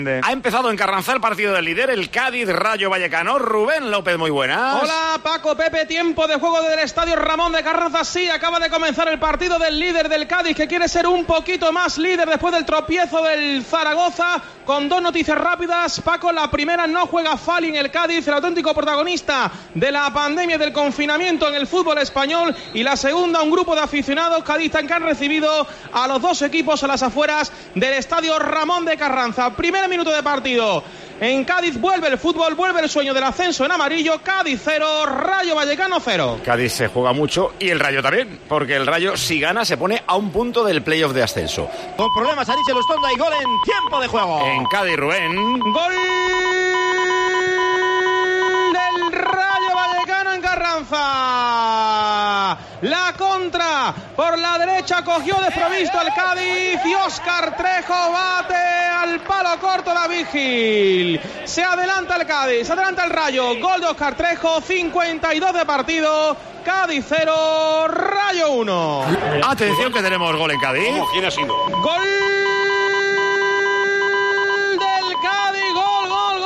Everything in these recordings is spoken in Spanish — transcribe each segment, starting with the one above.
Ha empezado en Carranza el partido del líder, el Cádiz Rayo Vallecano. Rubén López, muy buenas. Hola Paco, Pepe, tiempo de juego del estadio Ramón de Carranza. Sí, acaba de comenzar el partido del líder del Cádiz, que quiere ser un poquito más líder después del tropiezo del Zaragoza. Con dos noticias rápidas, Paco. La primera, no juega Fali en el Cádiz, el auténtico protagonista de la pandemia y del confinamiento en el fútbol español. Y la segunda, un grupo de aficionados cadistas que han recibido a los dos equipos a las afueras del estadio Ramón de Carranza. Primer minuto de partido. En Cádiz vuelve el fútbol, vuelve el sueño del ascenso en amarillo. Cádiz 0, Rayo Vallecano 0. Cádiz se juega mucho y el Rayo también, porque el Rayo, si gana, se pone a un punto del playoff de ascenso. Con problemas, Ariche Lustonda, y gol en tiempo de juego. En Cádiz, Rubén. Gol del Rayo Vallecano en Carranza. La contra por la derecha cogió desprovisto al Cádiz y Óscar Trejo bate al palo corto David Gil. Se adelanta el Cádiz, se adelanta el Rayo. Gol de Óscar Trejo, 52 de partido. Cádiz 0, Rayo 1. Atención que tenemos gol en Cádiz. ¿Quién ha sido? Gol del Cádiz, gol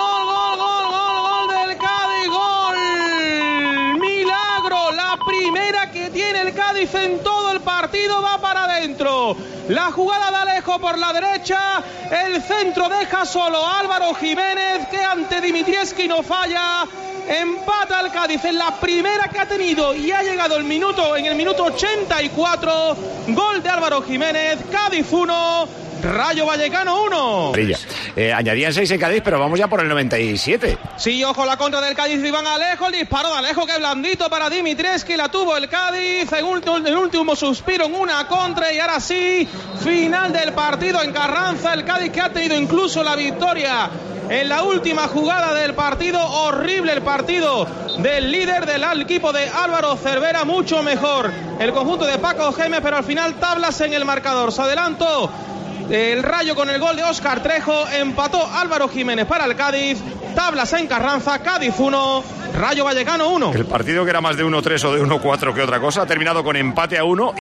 del Cádiz, gol. Milagro, la primera que tiene el Cádiz en todo el partido, va para adentro. La jugada de Alejo por la derecha, el centro deja solo a Álvaro Jiménez, que ante Dimitrievski no falla. Empata el Cádiz en la primera que ha tenido y ha llegado en el minuto 84. Gol de Álvaro Jiménez. Cádiz 1, Rayo Vallecano 1. Añadían 6 en Cádiz, pero vamos ya por el 97. Sí, ojo, la contra del Cádiz de Iván Alejo. El disparo de Alejo, que blandito para Dimitrievski. La tuvo el Cádiz en el último suspiro en una contra. Y ahora sí, final del partido en Carranza. El Cádiz, que ha tenido incluso la victoria en la última jugada del partido. Horrible el partido del líder del equipo de Álvaro Cervera. Mucho mejor el conjunto de Paco Gémez, pero al final tablas en el marcador. Se adelantó el Rayo con el gol de Óscar Trejo. Empató Álvaro Jiménez para el Cádiz. Tablas en Carranza. Cádiz 1, Rayo Vallecano 1. El partido, que era más de 1-3 o de 1-4 que otra cosa, ha terminado con empate a 1.